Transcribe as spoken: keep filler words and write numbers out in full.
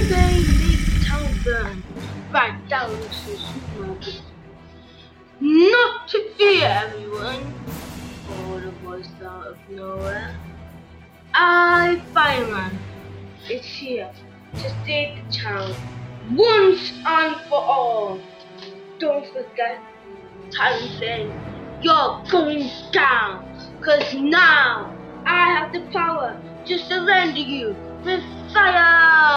they make the town burn right down to the supermarket. Not to fear, everyone, called a voice out of nowhere. I, Fireman, is here to save the town once and for all. Don't forget, Talon, you're going down, cause now I have the power to surrender you with fire!